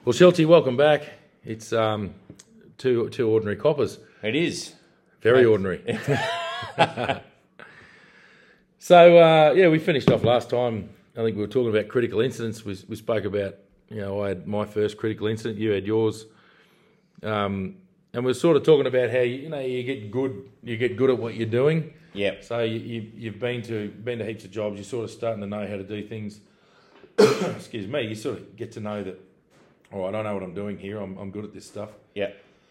Well, Shelty, welcome back. It's two ordinary coppers. It is. Very ordinary. So, we finished off last time. I think we were talking about critical incidents. We spoke about, I had my first critical incident, you had yours. And we're sort of talking about how, you get good at what you're doing. Yep. So you've been to heaps of jobs. You're sort of starting to know how to do things. Excuse me. You sort of get to know that, I don't know what I'm doing here. I'm good at this stuff. Yeah.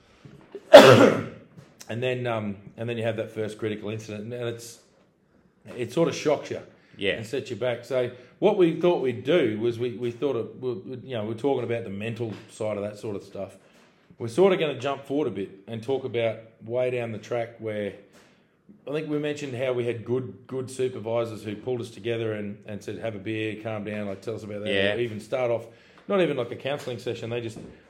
And then you have that first critical incident, and it sort of shocks you, and sets you back. So what we thought we'd do was we thought we're talking about the mental side of that sort of stuff. We're sort of going to jump forward a bit and talk about way down the track where I think we mentioned how we had good supervisors who pulled us together and said, have a beer, calm down, tell us about that. Yeah. Or even start off, not even like a counselling session. They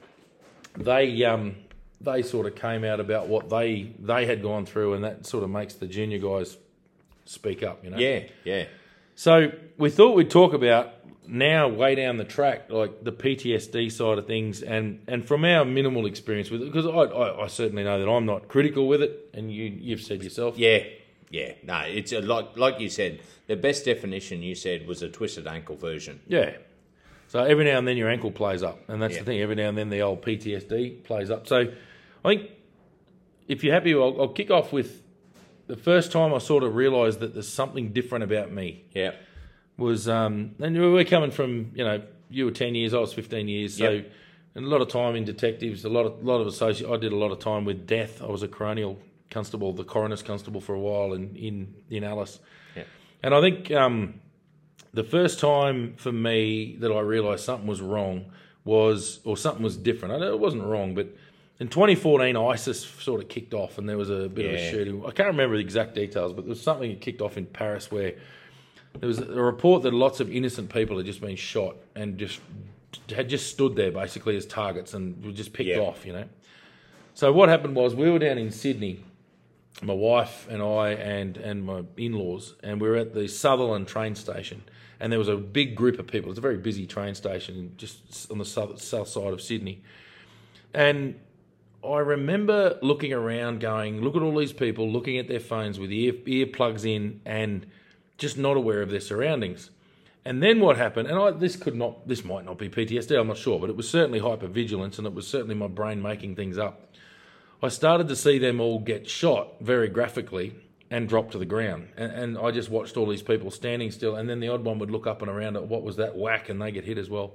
sort of came out about what they had gone through, and that sort of makes the junior guys speak up, Yeah. So we thought we'd talk about now way down the track, like the PTSD side of things, and from our minimal experience with it, because I certainly know that I'm not critical with it, and you've said yourself. Yeah. No, it's like you said, the best definition you said was a twisted ankle version. Yeah. So every now and then your ankle plays up, and that's the thing. Every now and then the old PTSD plays up. So I think if you're happy, I'll kick off with the first time I sort of realised that there's something different about me. Yeah. Was and we're coming from, you were 10 years, I was 15 years, so and a lot of time in detectives, a lot of associate. I did a lot of time with death. I was a coronial constable, the coroner's constable for a while in Alice. Yeah. And I think the first time for me that I realised something was wrong something was different. I know it wasn't wrong, but in 2014, ISIS sort of kicked off, and there was a bit of a shooting. I can't remember the exact details, but there was something that kicked off in Paris where there was a report that lots of innocent people had just been shot and had just stood there basically as targets and were just picked off, So what happened was we were down in Sydney, my wife and I and my in-laws, and we were at the Sutherland train station, and there was a big group of people. It's a very busy train station just on the south side of Sydney. And I remember looking around going, look at all these people looking at their phones with earplugs in and just not aware of their surroundings. And then what happened, and this might not be PTSD, I'm not sure, but it was certainly hypervigilance, and it was certainly my brain making things up. I started to see them all get shot very graphically and drop to the ground. And I just watched all these people standing still, and then the odd one would look up and around at what was that whack, and they get hit as well.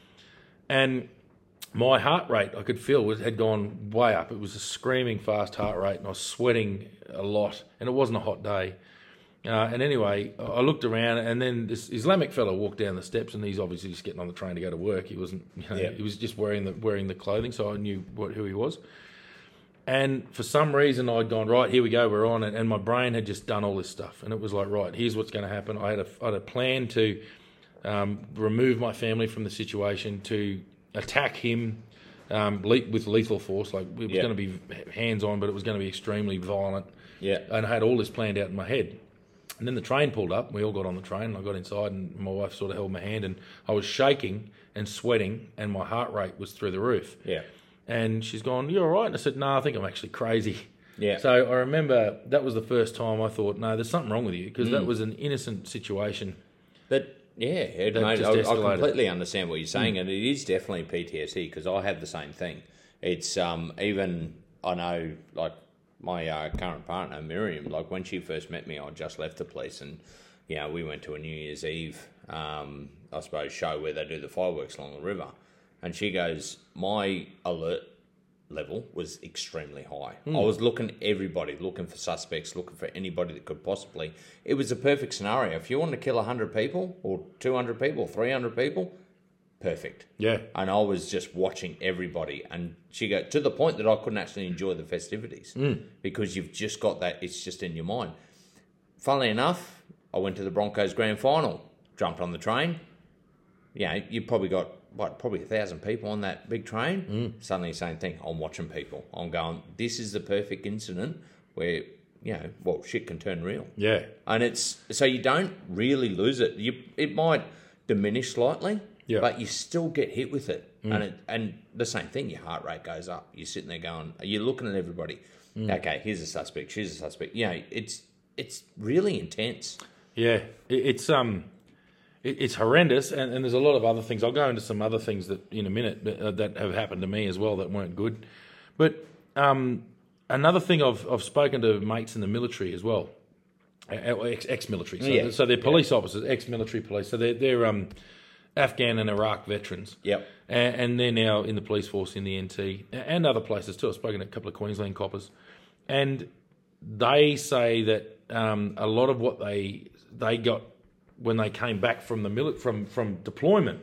And my heart rate, I could feel, had gone way up. It was a screaming fast heart rate, and I was sweating a lot, and it wasn't a hot day. And anyway, I looked around, and then this Islamic fellow walked down the steps, and he's obviously just getting on the train to go to work. He wasn't, he was just wearing the clothing, so I knew who he was. And for some reason, I'd gone, right, here we go, we're on it, and my brain had just done all this stuff, and it was like, right, here's what's going to happen. I had a plan to remove my family from the situation, to attack him with lethal force. Like, it was going to be hands-on, but it was going to be extremely violent. Yeah. And I had all this planned out in my head. And then the train pulled up. We all got on the train. I got inside, and my wife sort of held my hand, and I was shaking and sweating, and my heart rate was through the roof. Yeah. And she's gone, you all right? And I said, no, I think I'm actually crazy. Yeah. So I remember that was the first time I thought, no, there's something wrong with you, because that was an innocent situation. But I completely understand what you're saying, and it is definitely PTSD, because I have the same thing. It's even, I know, like, my current partner, Miriam, like when she first met me, I just left the police, and we went to a New Year's Eve, I suppose, show where they do the fireworks along the river, and she goes, my alert level was extremely high. I was looking at everybody, looking for suspects, looking for anybody that could possibly. It was a perfect scenario. If you want to kill 100 people or 200 people, 300 people, perfect. Yeah. And I was just watching everybody, and she got to the point that I couldn't actually enjoy the festivities because you've just got that, it's just in your mind. Funnily enough, I went to the Broncos grand final, jumped on the train. You probably got, probably 1,000 people on that big train. Suddenly same thing. I'm watching people. I'm going, this is the perfect incident where, shit can turn real. Yeah. And it's, so you don't really lose it. It might diminish slightly. but you still get hit with it. And the same thing, your heart rate goes up. You're sitting there going, you're looking at everybody. Okay, here's a suspect, she's a suspect. You know, it's really intense. Yeah, it's horrendous, and there's a lot of other things. I'll go into some other things that in a minute that have happened to me as well that weren't good. But another thing, I've spoken to mates in the military as well, ex-military. So they're police officers, ex-military police. So they're Afghan and Iraq veterans. Yep. And they're now in the police force in the NT and other places too. I've spoken to a couple of Queensland coppers, and they say that a lot of what they got when they came back from the from deployment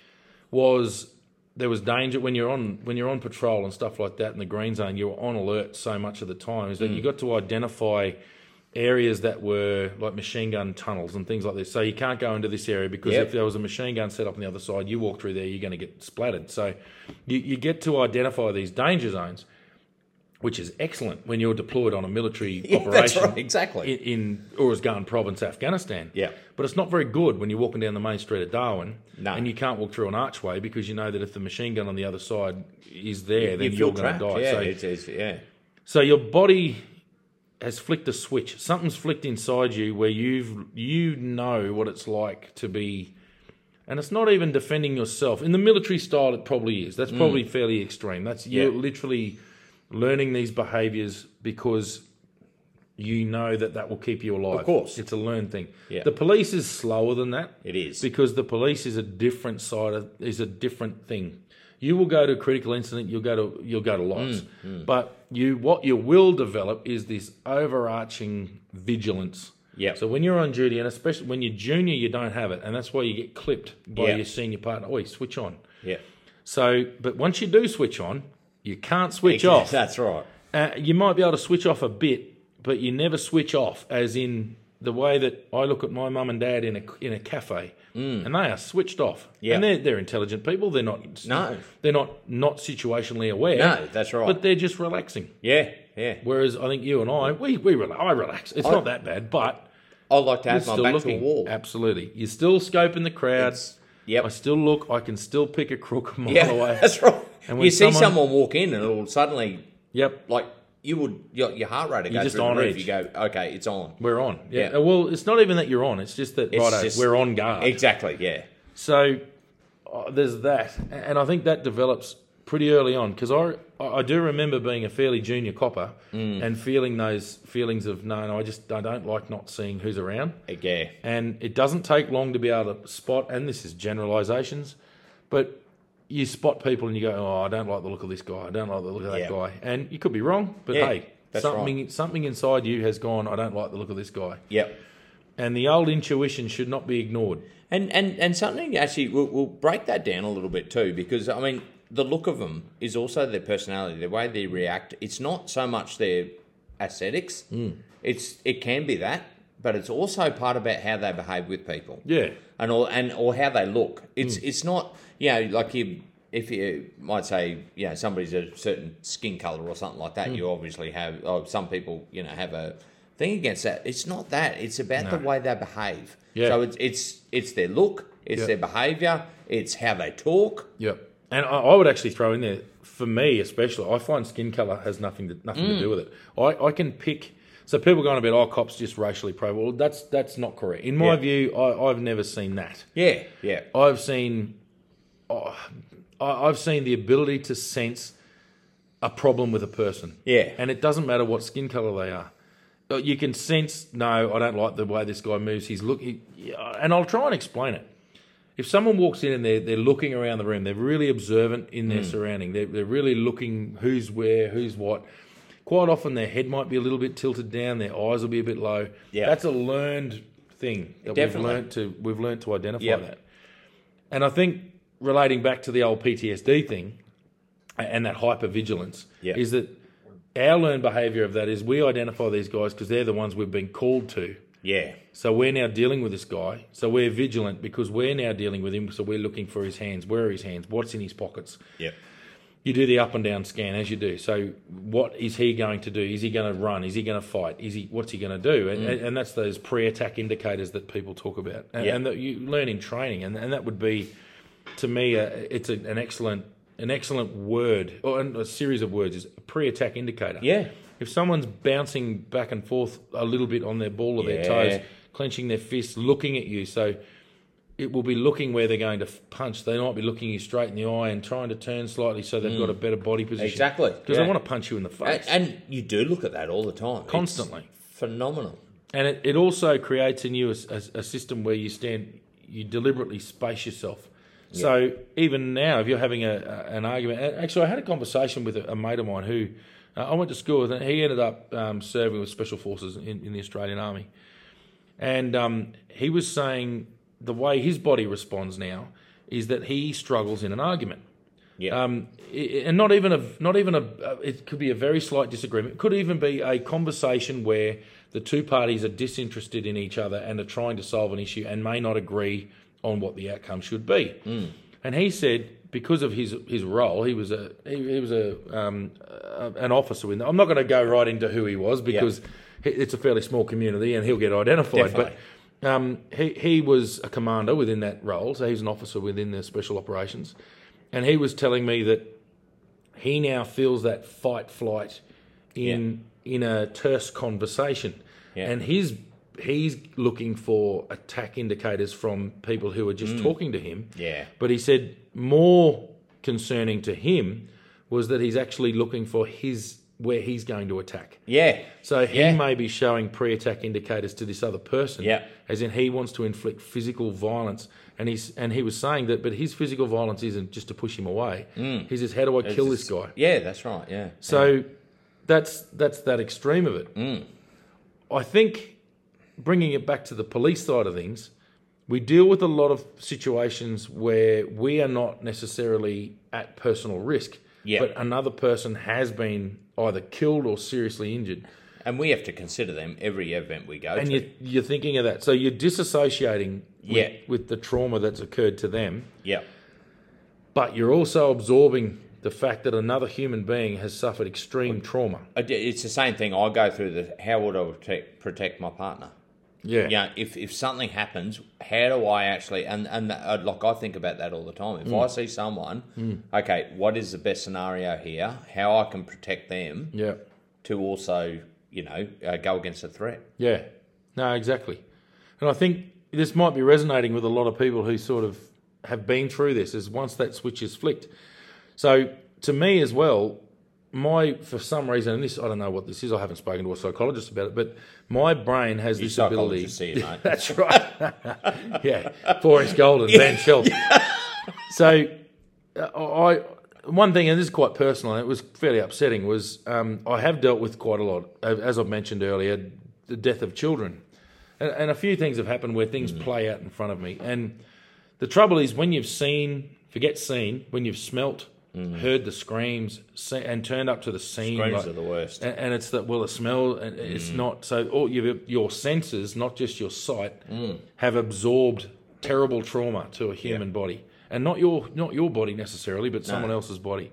was there was danger when you're on patrol and stuff like that in the green zone. You're on alert so much of the time is that you got to identify areas that were like machine gun tunnels and things like this. So you can't go into this area because if there was a machine gun set up on the other side, you walk through there, you're going to get splattered. So you get to identify these danger zones, which is excellent when you're deployed on a military operation. That's right, exactly. In Uruzgan province, Afghanistan. Yeah. But it's not very good when you're walking down the main street of Darwin and you can't walk through an archway because you know that if the machine gun on the other side is there, then you're going to die. Yeah, so your body has flicked a switch. Something's flicked inside you where you know what it's like to be, and it's not even defending yourself. In the military style, it probably is. That's probably fairly extreme. You're literally learning these behaviours because you know that will keep you alive. Of course. It's a learned thing. Yeah. The police is slower than that. It is. Because the police is a different different thing. You will go to a critical incident, you'll go to lots. But what you will develop is this overarching vigilance. Yeah. So when you're on duty, and especially when you're junior, you don't have it. And that's why you get clipped by your senior partner. Oh, you switch on. Yeah. So, but once you do switch on, you can't switch off. That's right. You might be able to switch off a bit, but you never switch off, as in the way that I look at my mum and dad in a cafe, and they are switched off. Yeah. And they're intelligent people. They're not. No. They're not situationally aware. No, that's right. But they're just relaxing. Yeah, yeah. Whereas I think you and I relax. It's not that bad, but I like to have my back to a wall. Absolutely. You're still scoping the crowd. Yep. I still look. I can still pick a crook a mile away. That's right. And when you see someone walk in and it'll suddenly, like your heart rate goes through the roof. You go, okay, it's on. We're on. Yeah. Well, it's not even that you're on. It's just that we're on guard. Exactly. Yeah. So there's that, and I think that develops pretty early on because I do remember being a fairly junior copper and feeling those feelings of no, I don't like not seeing who's around. Yeah. And it doesn't take long to be able to spot, and this is generalisations, but you spot people and you go, oh, I don't like the look of this guy. I don't like the look of that guy. And you could be wrong, but hey, something inside you has gone, I don't like the look of this guy. Yep. And the old intuition should not be ignored. And something actually, we'll break that down a little bit too, because, I mean, the look of them is also their personality, the way they react. It's not so much their aesthetics. It can be that, but it's also part about how they behave with people. Yeah. Or how they look. It's not, like if you might say, somebody's a certain skin colour or something like that, you obviously have, some people, have a thing against that. It's not that. It's about the way they behave. Yeah. So it's their look, it's their behaviour, it's how they talk. Yep. And I would actually throw in there, for me especially, I find skin colour has nothing to do with it. I can pick. So people going about, cops just racially pro. Well, that's not correct. In my view, I've never seen that. Yeah, yeah. I've seen the ability to sense a problem with a person. Yeah. And it doesn't matter what skin colour they are. You can sense, no, I don't like the way this guy moves. He's looking, and I'll try and explain it. If someone walks in and they're looking around the room, they're really observant in their surrounding. They're really looking who's where, who's what. Quite often their head might be a little bit tilted down, their eyes will be a bit low. Yeah. That's a learned thing that we've learned to identify that. And I think relating back to the old PTSD thing and that hypervigilance is that our learned behaviour of that is we identify these guys because they're the ones we've been called to. Yeah. So we're now dealing with this guy. So we're vigilant because we're now dealing with him. So we're looking for his hands. Where are his hands? What's in his pockets? Yeah. You do the up and down scan as you do. So what is he going to do? Is he going to run? Is he going to fight? What's he going to do? And that's those pre-attack indicators that people talk about and that you learn in training. And that would be to me, it's an excellent word, or a series of words, is a pre-attack indicator. Yeah. If someone's bouncing back and forth a little bit on their ball of their toes, clenching their fists, looking at you, so it will be looking where they're going to punch. They might be looking you straight in the eye and trying to turn slightly so they've got a better body position. Exactly. Because they want to punch you in the face. And you do look at that all the time. Constantly. It's phenomenal. And it also creates in you a system where you deliberately space yourself. Yeah. So even now, if you're having an argument... Actually, I had a conversation with a mate of mine who... I went to school with, and he ended up serving with Special Forces in the Australian Army. And he was saying... the way his body responds now is that he struggles in an argument. Yeah. And not even it could be a very slight disagreement. It could even be a conversation where the two parties are disinterested in each other and are trying to solve an issue and may not agree on what the outcome should be. Mm. And he said, because of his role, he was an officer. I'm not going to go right into who he was because it's a fairly small community and he'll get identified. Definitely. But he was a commander within that role, so he's an officer within the special operations, and he was telling me that he now feels that fight-flight in a terse conversation, and he's looking for attack indicators from people who are just talking to him. Yeah. But he said more concerning to him was that he's actually looking for where he's going to attack. Yeah. So he may be showing pre-attack indicators to this other person, as in he wants to inflict physical violence. And he was saying that, but his physical violence isn't just to push him away. He says, how do I kill this guy? Yeah, that's right, yeah. So that's that extreme of it. I think, bringing it back to the police side of things, we deal with a lot of situations where we are not necessarily at personal risk, but another person has been either killed or seriously injured. And we have to consider them every event we go to. And you're thinking of that. So you're disassociating with the trauma that's occurred to them. Yeah. But you're also absorbing the fact that another human being has suffered extreme trauma. It's the same thing I go through. How would I protect my partner? Yeah. You know, if something happens, how do I actually... And like, I think about that all the time. If I see someone, okay, what is the best scenario here? How I can protect them to also, go against a threat. Yeah. No, exactly. And I think this might be resonating with a lot of people who sort of have been through this, is once that switch is flicked. So, to me as well... for some reason, and this, I don't know what this is, I haven't spoken to a psychologist about it, but my brain has this ability... See it, mate. That's right. Yeah, Forrest Golden, Van Schelt. So, one thing, and this is quite personal, and it was fairly upsetting, was I have dealt with quite a lot, as I've mentioned earlier, the death of children. And a few things have happened where things play out in front of me. And the trouble is, when you've when you've smelt, heard the screams and turned up to the scene. Screams are the worst. And it's that, the smell, and it's not... So all your senses, not just your sight, have absorbed terrible trauma to a human body. And not your body necessarily, but someone else's body.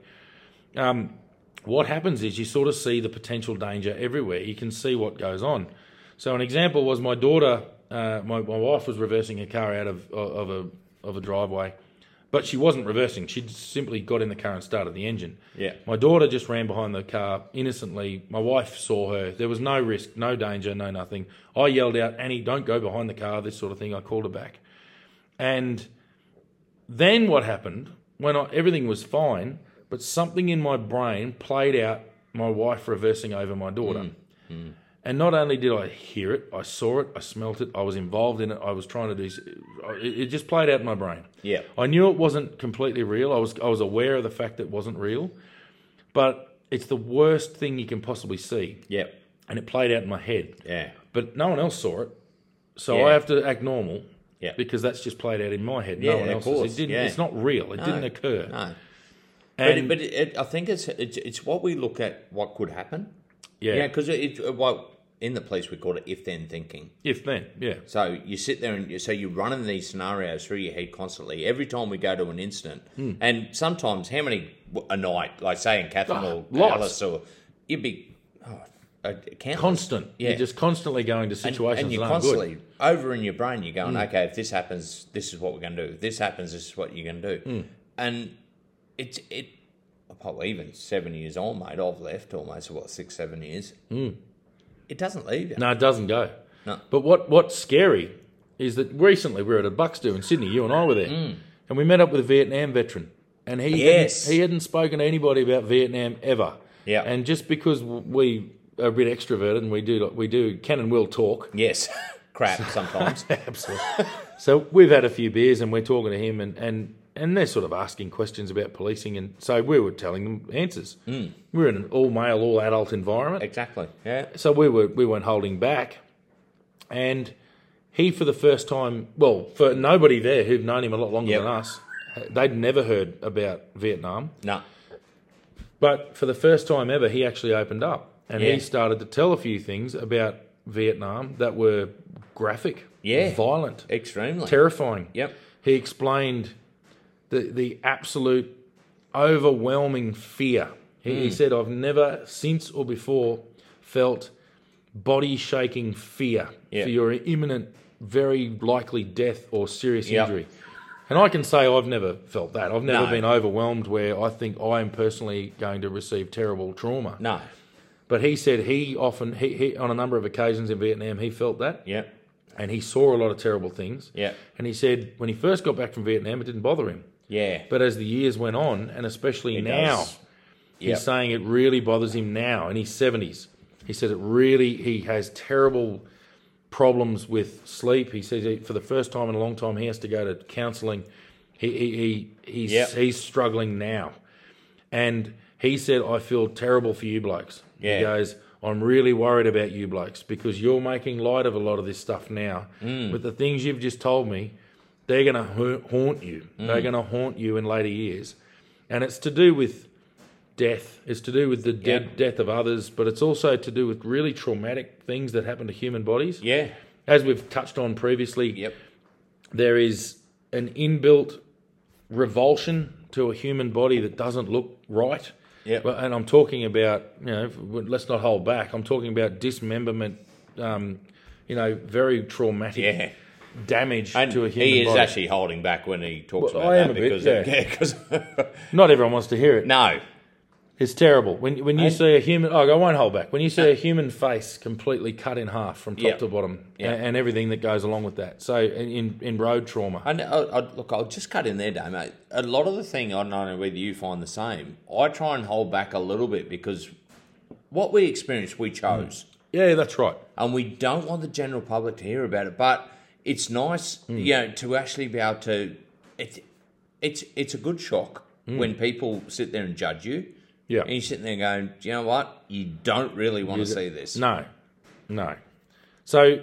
What happens is you sort of see the potential danger everywhere. You can see what goes on. So an example was my daughter, my wife was reversing her car out of a driveway. But she wasn't reversing. She simply got in the car and started the engine. Yeah. My daughter just ran behind the car innocently. My wife saw her. There was no risk, no danger, no nothing. I yelled out, "Annie, don't go behind the car," this sort of thing. I called her back. And then what happened, everything was fine, but something in my brain played out my wife reversing over my daughter. And not only did I hear it, I saw it, I smelt it, I was involved in it, I was trying to do... It just played out in my brain. Yeah. I knew it wasn't completely real. I was aware of the fact that it wasn't real. But it's the worst thing you can possibly see. Yeah. And it played out in my head. Yeah. But no one else saw it. So I have to act normal. Yeah. Because that's just played out in my head. Yeah, no one else's. It's not real. It didn't occur. No. And, but I think it's what we look at, what could happen. Yeah. Because in the police we call it if-then thinking. If-then, yeah. So you sit there and you're running these scenarios through your head constantly. Every time we go to an incident, and sometimes how many a night, like say in Catherine or lots. Alice, or you'd be Constant. Yeah. You're just constantly going to situations and you're that aren't constantly good. over in your brain. You're going, okay, if this happens, this is what we're going to do. If this happens, this is what you're going to do. And it probably even 7 years on, mate. I've left almost 6-7 years. It doesn't leave you. No, it doesn't go. No. But what's scary is that recently we were at a Bucks do in Sydney. You and I were there, and we met up with a Vietnam veteran, and he hadn't spoken to anybody about Vietnam ever. Yeah. And just because we are a bit extroverted and we can and will talk. Yes. Crap sometimes. Absolutely. So we've had a few beers and we're talking to him and they're sort of asking questions about policing, and so we were telling them answers. We're in an all-male, all-adult environment. Exactly, yeah. So we weren't holding back. And he, for the first time, well, for nobody there who'd known him a lot longer than us, they'd never heard about Vietnam. No. But for the first time ever, he actually opened up. And he started to tell a few things about Vietnam that were graphic, violent, extremely terrifying. Yep. He explained the absolute overwhelming fear. He said, I've never since or before felt body-shaking fear for your imminent, very likely death or serious injury. And I can say I've never felt that. I've never been overwhelmed where I think I am personally going to receive terrible trauma. No. But he said he often, on a number of occasions in Vietnam, he felt that. Yeah. And he saw a lot of terrible things. Yeah. And he said when he first got back from Vietnam, it didn't bother him. Yeah. But as the years went on, and especially now, he's saying it really bothers him now in his 70s. He said he has terrible problems with sleep. He says for the first time in a long time he has to go to counselling. He's struggling now. And he said, I feel terrible for you blokes. Yeah. He goes, I'm really worried about you blokes because you're making light of a lot of this stuff now. But the things you've just told me, they're going to haunt you. They're going to haunt you in later years. And it's to do with death. It's to do with the death of others, but it's also to do with really traumatic things that happen to human bodies. Yeah. As we've touched on previously, there is an inbuilt revulsion to a human body that doesn't look right. Yep. And I'm talking about, let's not hold back. I'm talking about dismemberment, very traumatic damage and to a human body. He is actually holding back when he talks about that because not everyone wants to hear it. No. It's terrible. When you see a human... I won't hold back. When you see a human face completely cut in half from top to bottom and everything that goes along with that. So in road trauma. And I'll just cut in there, Dave, mate. A lot of the thing, I don't know whether you find the same, I try and hold back a little bit because what we experienced, we chose. Yeah, that's right. And we don't want the general public to hear about it. But it's nice, to actually be able to... It's a good shock when people sit there and judge you. Yeah. And you're sitting there going, do you know what? You don't really want to see this. No. So,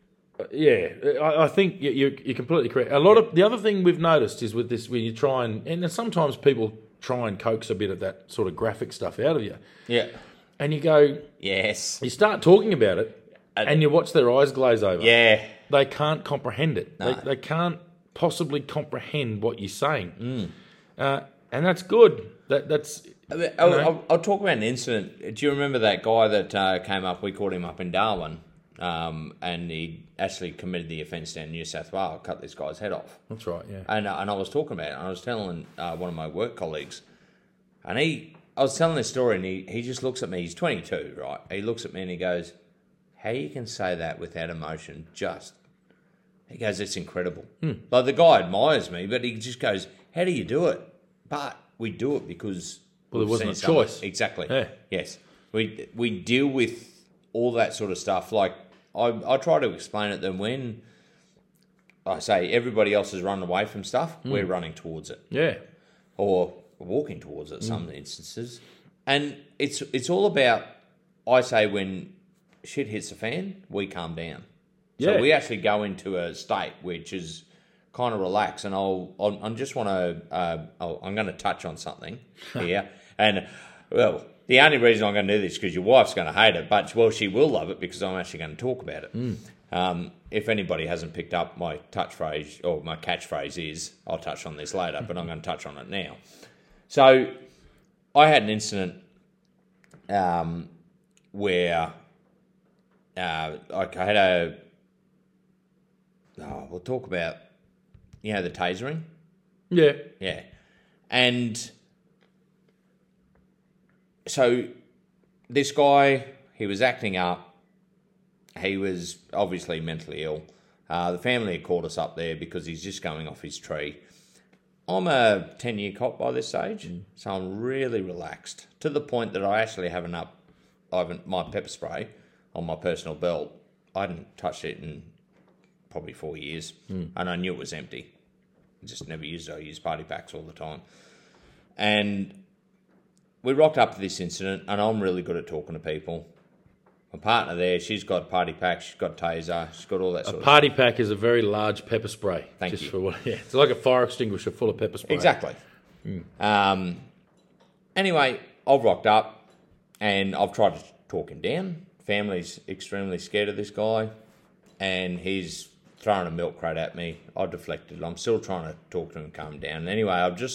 I think you're completely correct. A lot of the other thing we've noticed is with this, when you try and sometimes people try and coax a bit of that sort of graphic stuff out of you. Yeah. And you go, yes. You start talking about it and you watch their eyes glaze over. Yeah. They can't comprehend it. No. They can't possibly comprehend what you're saying. And that's good. That's... I'll talk about an incident. Do you remember that guy that came up? We caught him up in Darwin, and he actually committed the offence down in New South Wales, cut this guy's head off. That's right, yeah. And I was talking about it, and I was telling one of my work colleagues, and I was telling this story, and he just looks at me. He's 22, right? He looks at me and he goes, "How you can say that without emotion? He goes, it's incredible. Like the guy admires me, but he just goes, how do you do it? But we do it because." Well, there wasn't a choice. Exactly. Yeah. Yes. We deal with all that sort of stuff. Like, I try to explain it that when I say everybody else is running away from stuff, we're running towards it. Yeah. Or walking towards it, some instances. And it's all about, I say, when shit hits the fan, we calm down. Yeah. So we actually go into a state which is kind of relax, and I just want to. I'm going to touch on something here, and the only reason I'm going to do this is because your wife's going to hate it, but she will love it because I'm actually going to talk about it. If anybody hasn't picked up my touchphrase or my catchphrase is, I'll touch on this later, but I'm going to touch on it now. So I had an incident where I had a... we'll talk about, the tasering. Yeah. Yeah. And so this guy, he was acting up. He was obviously mentally ill. The family had called us up there because he's just going off his tree. I'm a 10-year cop by this stage, so I'm really relaxed to the point that I actually have my pepper spray on my personal belt. I hadn't touched it in probably 4 years, and I knew it was empty. I just never used it. I use party packs all the time. And we rocked up to this incident, and I'm really good at talking to people. My partner there, she's got party packs, she's got taser, she's got all that sort of stuff. A party pack is a very large pepper spray. Thank you. It's like a fire extinguisher full of pepper spray. Exactly. Anyway, I've rocked up, and I've tried to talk him down. Family's extremely scared of this guy, and he's throwing a milk crate at me. I deflected. I'm still trying to talk to him and calm him down. Anyway,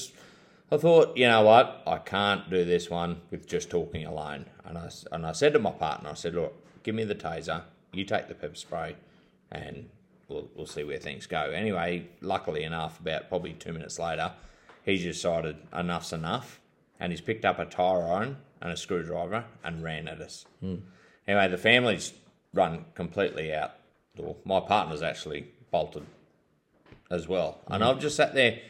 I thought, you know what? I can't do this one with just talking alone. And I said to my partner, I said, look, give me the taser, you take the pepper spray, and we'll see where things go. Anyway, luckily enough, about probably 2 minutes later, he's decided enough's enough, and he's picked up a tire iron and a screwdriver and ran at us. Anyway, the family's run completely out. My partner's actually bolted as well. And I've just sat there,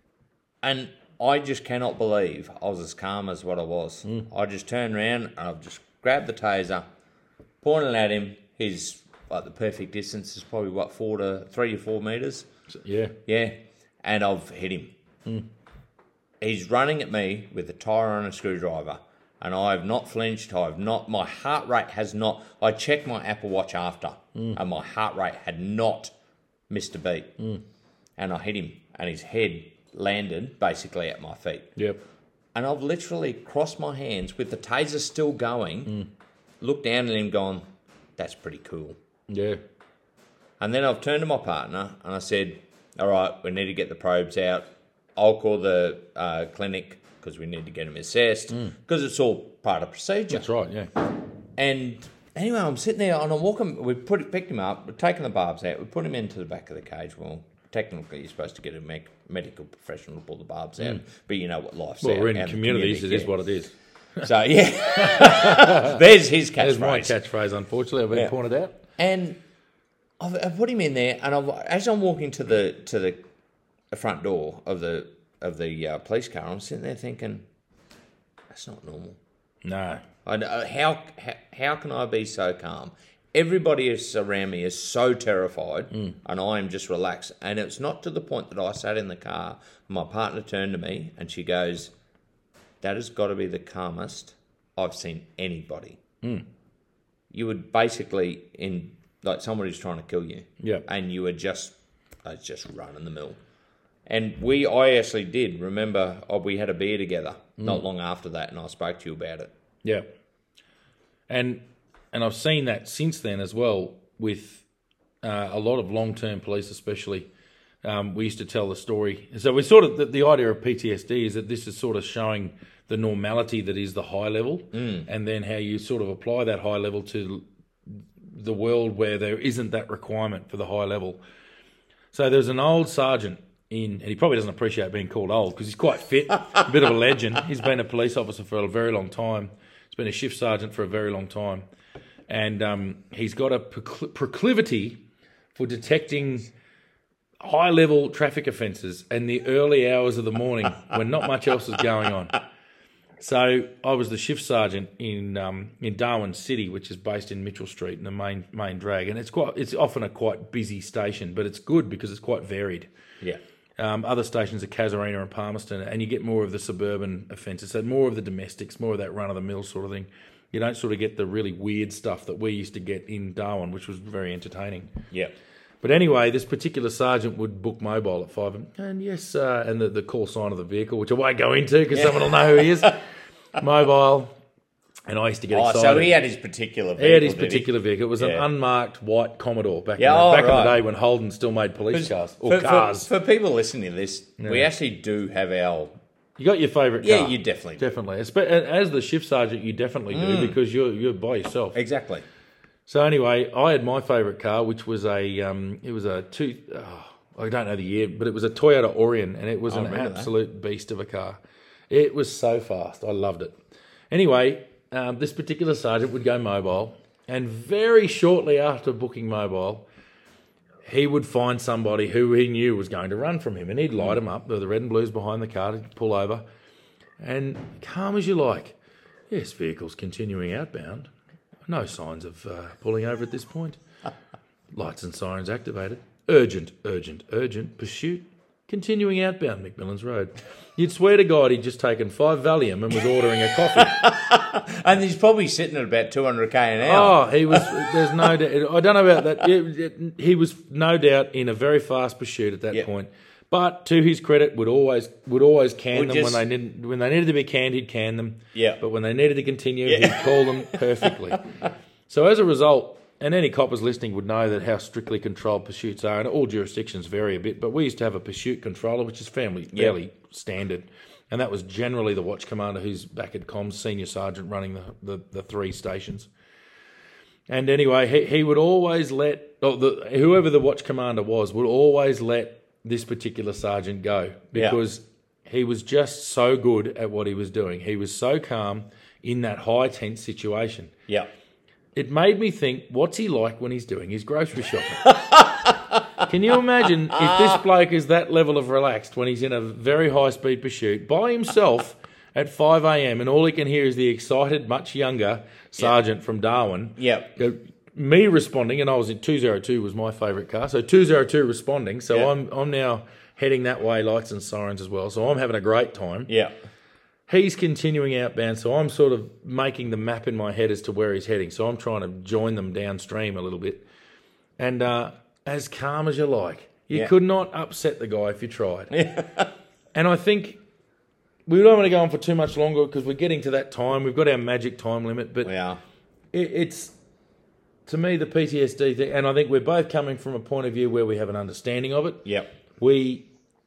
and I just cannot believe I was as calm as what I was. I just turned around and I've just grabbed the taser, pointed at him. He's like the perfect distance is probably 3 to 4 meters. Yeah. Yeah. And I've hit him. He's running at me with a tire and a screwdriver. And I have not flinched. My heart rate has not. I checked my Apple Watch after, and my heart rate had not missed a beat. And I hit him, and his head landed basically at my feet. Yep. And I've literally crossed my hands with the taser still going, looked down at him going, that's pretty cool. Yeah. And then I've turned to my partner and I said, all right, we need to get the probes out. I'll call the clinic because we need to get him assessed because it's all part of procedure. That's right, yeah. And anyway, I'm sitting there and I'm walking, picked him up, we've taken the barbs out, we put him into the back of the cage. Well, technically you're supposed to get a medical professional to pull the barbs out, but you know what life's well, we're in communities, it is what it is. So, yeah, there's his catchphrase. There's my catchphrase, unfortunately, I've been pointed out. And I've put him in there, and as I'm walking to the front door of the police car, I'm sitting there thinking, that's not normal. No. How can I be so calm? Everybody around me is so terrified, and I am just relaxed. And it's not to the point that I sat in the car. My partner turned to me, and she goes, that has got to be the calmest I've seen anybody. You would basically, like somebody's trying to kill you, and you were just running the mill. And I actually did remember we had a beer together not long after that, and I spoke to you about it. Yeah, and I've seen that since then as well with a lot of long-term police, especially. We used to tell the story. So we sort of the idea of PTSD is that this is sort of showing the normality that is the high level, and then how you sort of apply that high level to the world where there isn't that requirement for the high level. So there's an old sergeant and he probably doesn't appreciate being called old because he's quite fit, a bit of a legend. He's been a police officer for a very long time. He's been a shift sergeant for a very long time. And he's got a proclivity for detecting high-level traffic offences in the early hours of the morning when not much else is going on. So I was the shift sergeant in Darwin City, which is based in Mitchell Street in the main drag, and it's often a quite busy station, but it's good because it's quite varied. Yeah. Other stations are Casuarina and Palmerston, and you get more of the suburban offences, so more of the domestics, more of that run-of-the-mill sort of thing. You don't sort of get the really weird stuff that we used to get in Darwin, which was very entertaining. Yeah. But anyway, this particular sergeant would book mobile at 5, and yes, and the call sign of the vehicle, which I won't go into because someone will know who he is. Mobile, and I used to get excited. So he had his particular vehicle. He had his particular vehicle. It was an unmarked white Commodore back in the day when Holden still made police cars or cars. For people listening to this, we actually do have our. You got your favourite car? Yeah, you definitely do. Definitely. As the shift sergeant, you definitely do because you're by yourself. Exactly. So anyway, I had my favourite car, which was I don't know the year, but it was a Toyota Orion, and it was an absolute beast of a car. It was so fast. I loved it. Anyway, this particular sergeant would go mobile, and very shortly after booking mobile, he would find somebody who he knew was going to run from him, and he'd light him up. There were the red and blues behind the car to pull over, and calm as you like. Yes, vehicle's continuing outbound. No signs of pulling over at this point. Lights and sirens activated. Urgent, urgent, urgent. Pursuit. Continuing outbound, McMillan's Road. You'd swear to God he'd just taken 5 Valium and was ordering a coffee. And he's probably sitting at about 200k an hour. Oh, he was. There's no doubt. I don't know about that. He was no doubt in a very fast pursuit at that point. But to his credit, would always can them when they needed to be canned. He'd can them. Yeah. But when they needed to continue, he'd call them perfectly. So as a result, and any coppers listening would know that how strictly controlled pursuits are, and all jurisdictions vary a bit. But we used to have a pursuit controller, which is fairly standard, and that was generally the watch commander, who's back at comms, senior sergeant, running the 3 stations. And anyway, he would always let whoever the watch commander was would always let this particular sergeant go, because he was just so good at what he was doing. He was so calm in that high tense situation. Yeah. It made me think, what's he like when he's doing his grocery shopping? Can you imagine if this bloke is that level of relaxed when he's in a very high-speed pursuit by himself at 5 a.m. and all he can hear is the excited, much younger sergeant from Darwin. Me responding, and I was in 202 was my favourite car, so 202 responding. So I'm now heading that way, lights and sirens as well. So I'm having a great time. Yeah. He's continuing outbound, so I'm sort of making the map in my head as to where he's heading. So I'm trying to join them downstream a little bit. And as calm as you like. You could not upset the guy if you tried. And I think we don't want to go on for too much longer because we're getting to that time. We've got our magic time limit. But it's, to me, the PTSD thing, and I think we're both coming from a point of view where we have an understanding of it. Yep. We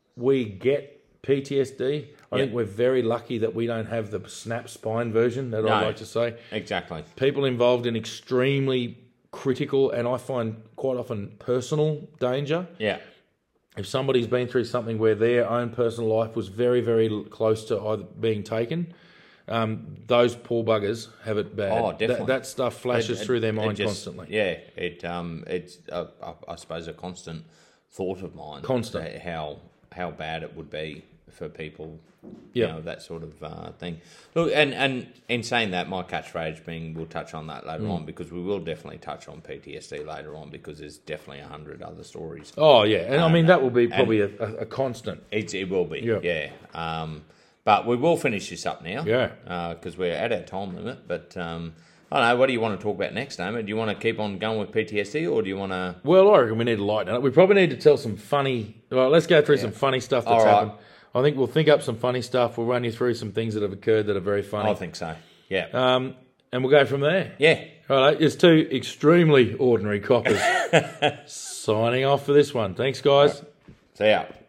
get PTSD. I think we're very lucky that we don't have the snap spine version, I'd like to say. Exactly. People involved in extremely critical and I find quite often personal danger. Yeah. If somebody's been through something where their own personal life was very, very close to either being taken, those poor buggers have it bad. Oh, definitely. That stuff flashes through their mind constantly. Yeah, it's I suppose a constant thought of mine. Constant. How bad it would be for people, you know, that sort of thing. Look, and in saying that, my catchphrase being, we'll touch on that later on, because we will definitely touch on PTSD later on, because there's definitely 100 other stories. Oh, yeah. And I mean, that will be probably a constant. It will be, yeah. But we will finish this up now. Yeah. Because we're at our time limit. But I don't know, what do you want to talk about next, Damon? Do you want to keep on going with PTSD, or do you want to... Well, I reckon we need to lighten it up. We probably need to tell some funny... Well, let's go through some funny stuff that's happened. I think we'll think up some funny stuff. We'll run you through some things that have occurred that are very funny. I think so, yeah. And we'll go from there. Yeah. All right, it's 2 extremely ordinary coppers signing off for this one. Thanks, guys. Right. See ya.